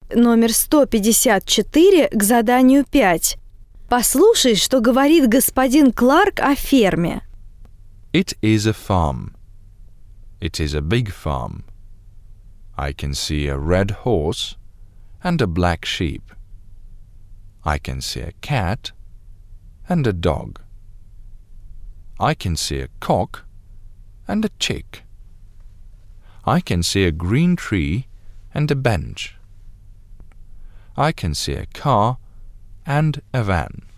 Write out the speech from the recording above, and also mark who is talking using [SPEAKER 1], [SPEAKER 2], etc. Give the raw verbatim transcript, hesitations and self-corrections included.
[SPEAKER 1] номер сто пятьдесят четыре к заданию пять. Послушай, что говорит господин Кларк о ферме.
[SPEAKER 2] It is a farm. It is a big farm. I can see a red horse and a black sheep. I can see a cat and a dog. I can see a cock and a chick. I can see a green tree and a bench. I can see a car and a van.